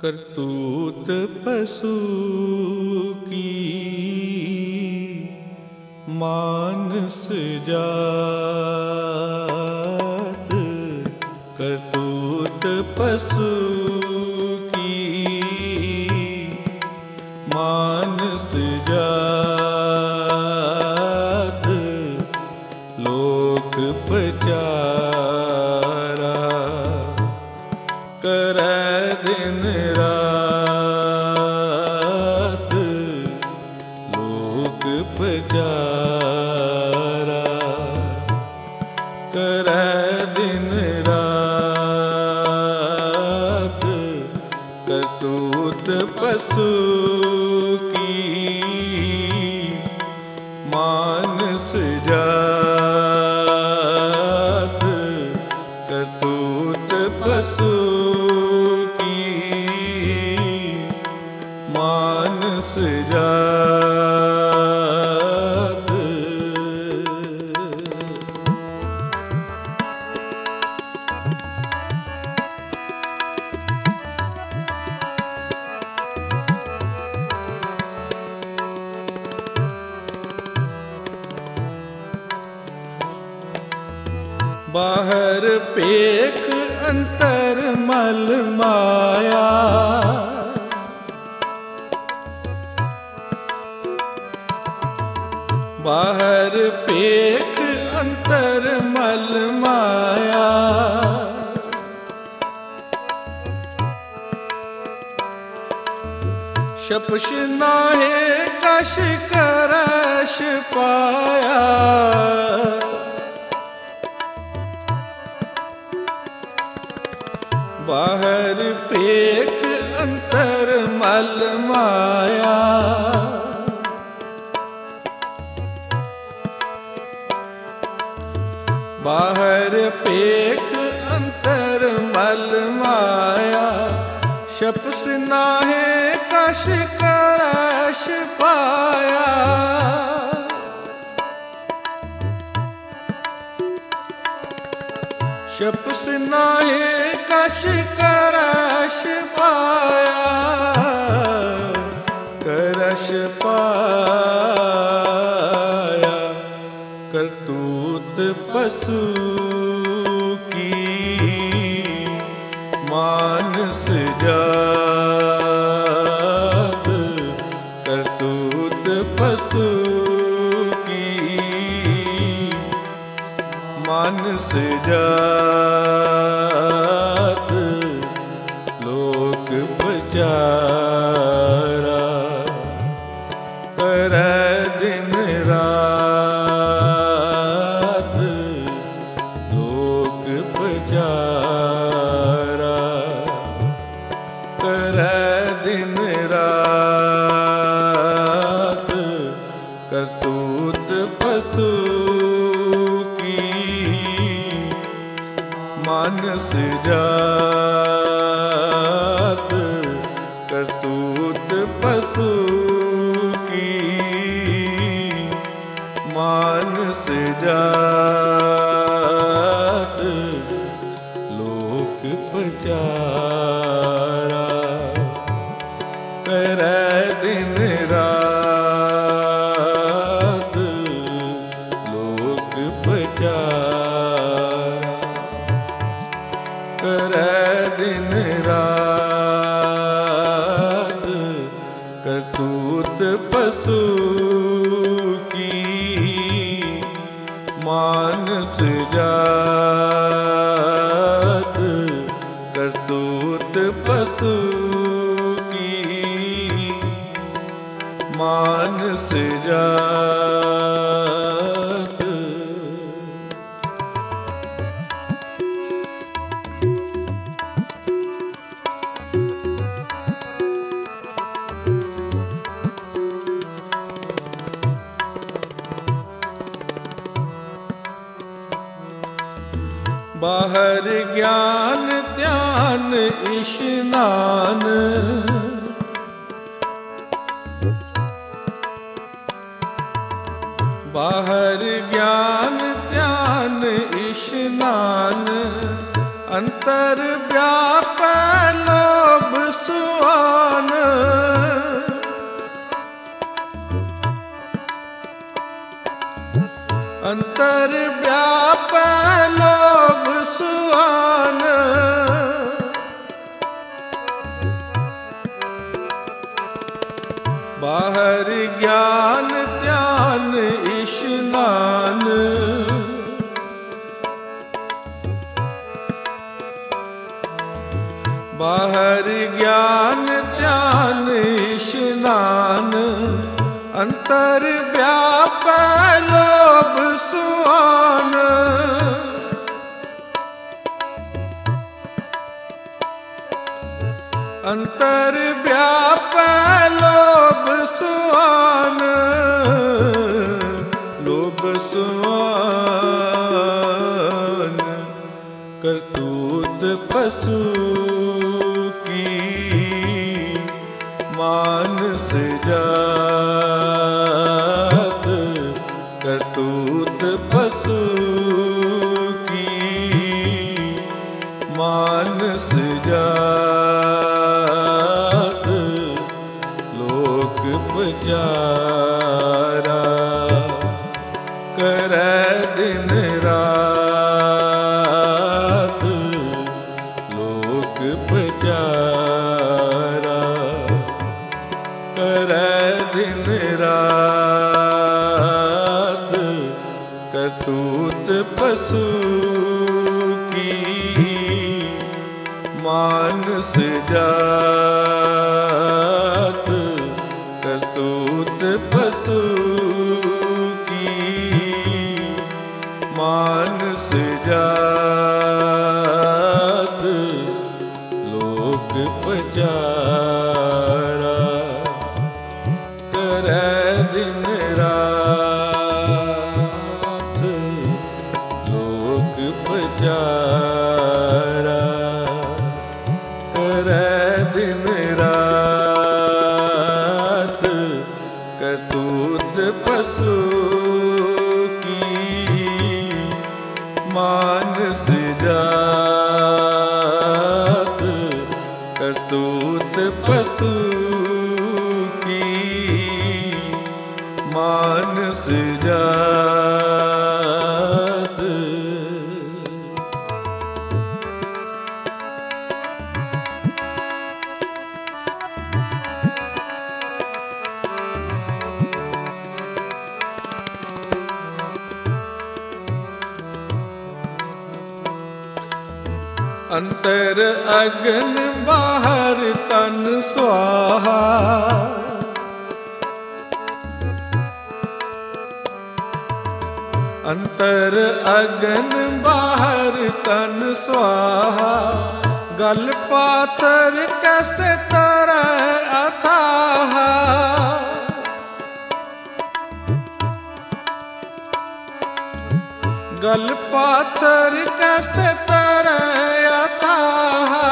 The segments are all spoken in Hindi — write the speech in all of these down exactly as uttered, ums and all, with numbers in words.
करतूत पशु की मानस जात, करतूत पशु की मानस जात, लोक पचारा करे दिन रात, लोक पचारा करे दिन रात, करतूत पशु की मानस जात, करतूत पशु की मानस जात। बाहर पेख अंतर मल माया, बाहर पेख अंतर मल माया, शपश नाहे कश करश पाया, बाहर पेख अंतर मल माया, बाहर पेख अंतर मल माया, शपस नाहे कश करश पाया, शपस नाहे कश करश पाया, करश पाया, करतूत पशु की मानस जात, करतूत पशु की मानस जात, लोक पचारा करे दिन रात, लोक पचारा करे दिन रात, करतूत पशु की मानस जात, करतूत पशु की मानस जात, लोक पचारा करे दिन रात, लोक पचारा करे दिन रात, करतूत पशु की मानस जात, करतूत पशु की मानस जात। बाहर ज्ञान ध्यान इशनान, बाहर ज्ञान ध्यान इशनान, अंतर व्यापै लोभ सुहान, अंतर व्यापै लोभ सुआन, बाहर ज्ञान ध्यान इशनान, बाहर ज्ञान ध्यान इशनान, अंतर व्यापै लोभ सुआन, अंतर व्यापै लोभ सुआन, लोभ सुआन, करतूत पशु की मानस जात, करतूत पशु की मानस जात, लोक पचारा करै दिन रात, लोक पचारा करै दिन रात, करतूत पशु की मानस जात, करतूत पशु की मानस जात, लोक पचारा करै दिन रात, लोक पचारा करै दिन रात, करतूत पशु की मानस जात, करतूत पशु की मानस जात। अंतर अग्न बाहर तन स्वाहा, अंतर अग्न बाहर तन स्वाहा, गल पाथर कैसे तरह अथाहा, गल पाथर कैसे तरह अथाहा,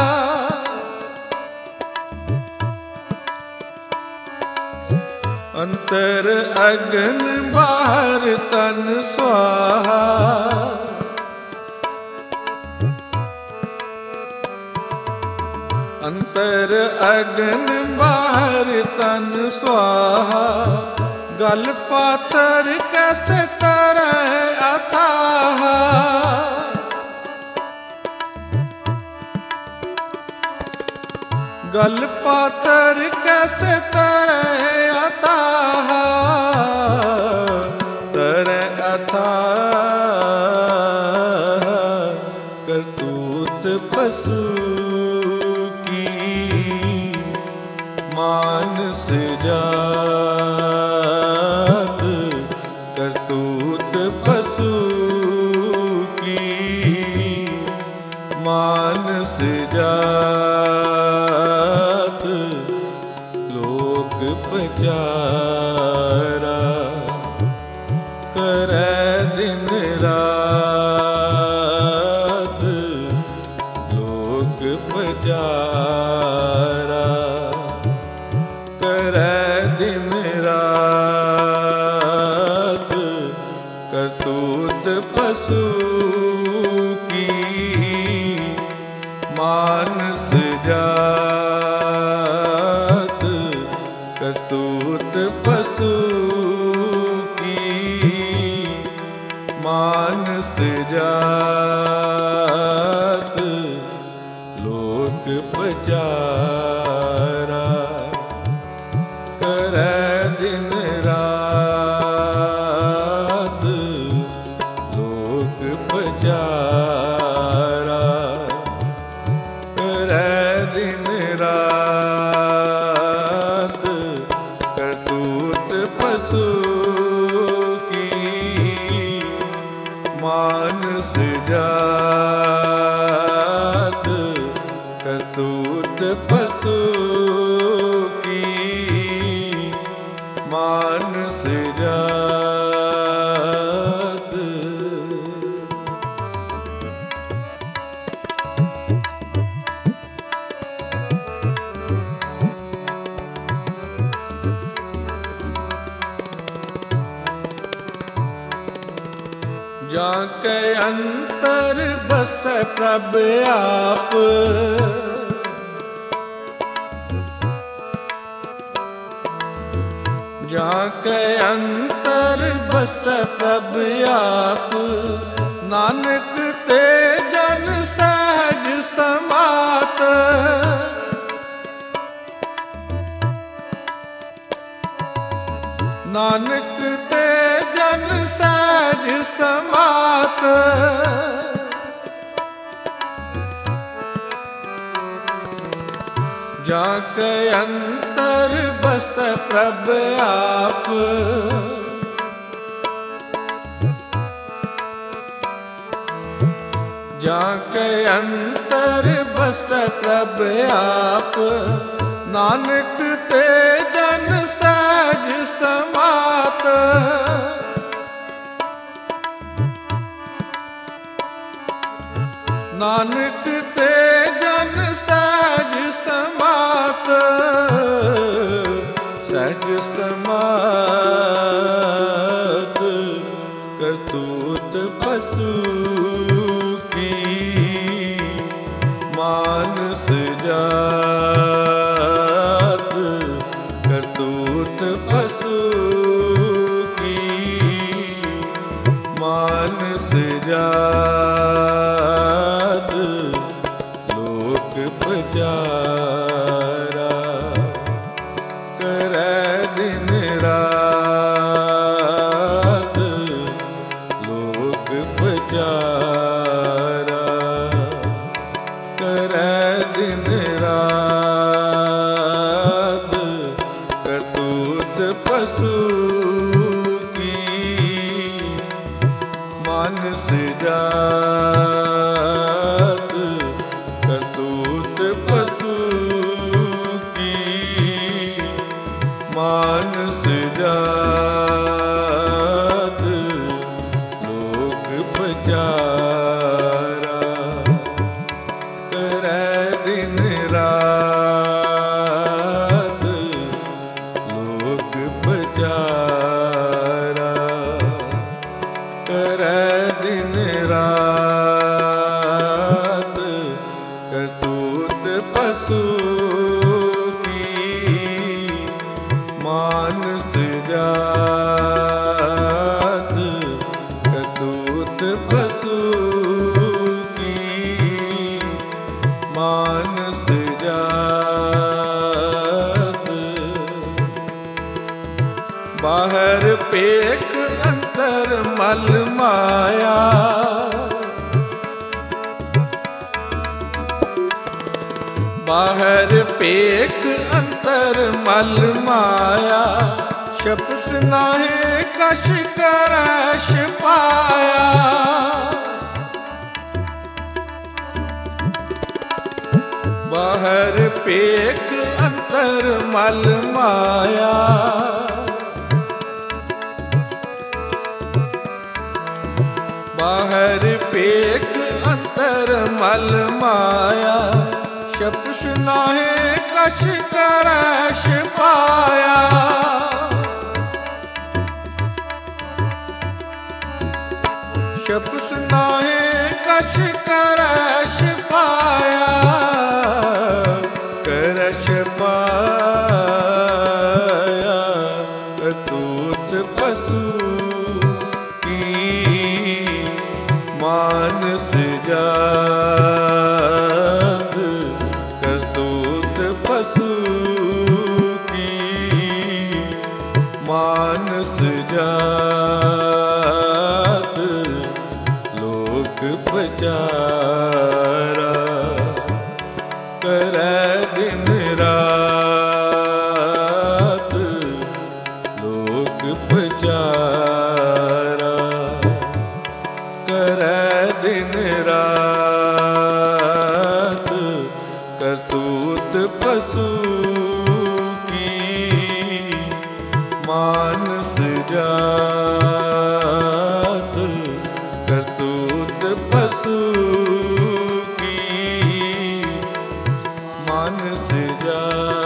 अंतर अग्न बाहर तन स्वाहा, अंतर अग्न बाहर तन स्वाहा, गल पाथर कैसे तरह अथाहा, गल पाथर कैसे तरह अथाहा, तरह अथाहा, करतूत पशु की मानस जात, करतूत पशु की मानस जात, लोक पचारा करै दिन रात, लोक पचारा करै दिन रात, करतूत पशु की मानस जात, करतूत पशु की लोक पचारा करे दिन रात लोक पचारा करे दिन रात करतूत पशु की मानस जात करतूत पशु की मानस जात। जाके अंतर बस प्रभ आप जाके अंतर बस प्रभ आप नानक ते जन सहज समात नानक ते जन सहज समात जाके अंतर बस प्रभ आप जाके अंतर बस प्रभ आप नानक ते जन सहज समात नानक ते जन सहज समात सहज समात करतूत पशु की मानस जात करतूत पशु की मानस जात लोक पचारा करे दिन रात लोक पचारा करे दिन रात करतूत पशु की मानस जात करतूत पशु की मानस जात लोक पचारा करे दिन रात लोक पचारा करे दिन रात करतूत पशु की मानस जात करतूत पशु की मानस जात। बाहर पेख अंतर मल माया बाहर पेख अंतर मल माया शपस नाहे कश करश पाया बाहर पेख अंतर मल माया बाहर पेख अंतर मल माया शपस नाहे कश करश पाया शपस नाहे कश करश पाया करश पाया करतूत पशु की मानस जात विचारा, करे दिन रात लोक पचारा, करे दिन रात करतूत पशु की, मानस जात करतूत पशु की, मानस जात।